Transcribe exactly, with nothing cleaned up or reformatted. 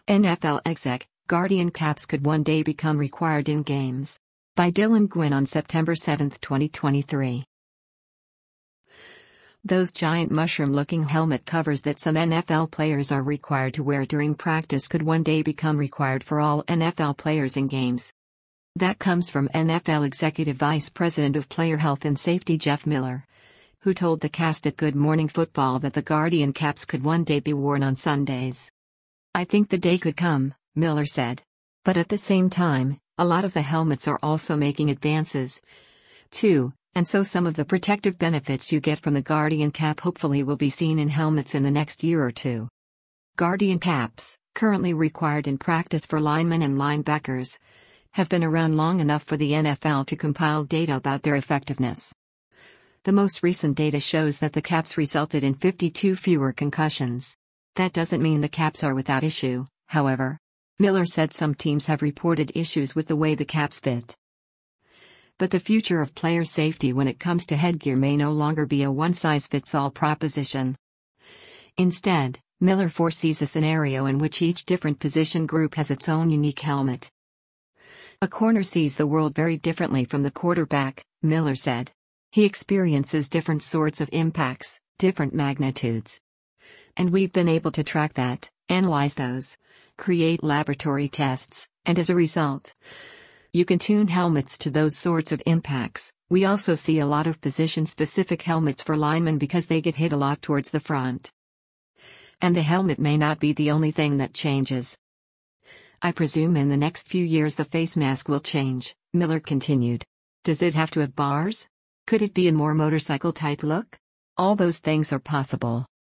N F L exec, Guardian caps could one day become required in games. By Dylan Gwynn on September seventh, twenty twenty-three. Those giant mushroom-looking helmet covers that some N F L players are required to wear during practice could one day become required for all N F L players in games. That comes from N F L Executive Vice President of Player Health and Safety Jeff Miller, who told the cast at Good Morning Football that the Guardian caps could one day be worn on Sundays. "I think the day could come," Miller said. "But at the same time, a lot of the helmets are also making advances, too, and so some of the protective benefits you get from the Guardian cap hopefully will be seen in helmets in the next year or two." Guardian caps, currently required in practice for linemen and linebackers, have been around long enough for the N F L to compile data about their effectiveness. The most recent data shows that the caps resulted in fifty-two fewer concussions. That doesn't mean the caps are without issue, however. Miller said some teams have reported issues with the way the caps fit. But the future of player safety when it comes to headgear may no longer be a one-size-fits-all proposition. Instead, Miller foresees a scenario in which each different position group has its own unique helmet. "A corner sees the world very differently from the quarterback," Miller said. "He experiences different sorts of impacts, different magnitudes. And we've been able to track that, analyze those, create laboratory tests, and as a result, you can tune helmets to those sorts of impacts." We also see a lot of position-specific helmets for linemen because they get hit a lot towards the front. And the helmet may not be the only thing that changes. "I presume in the next few years the face mask will change," Miller continued. "Does it have to have bars? Could it be a more motorcycle-type look? All those things are possible."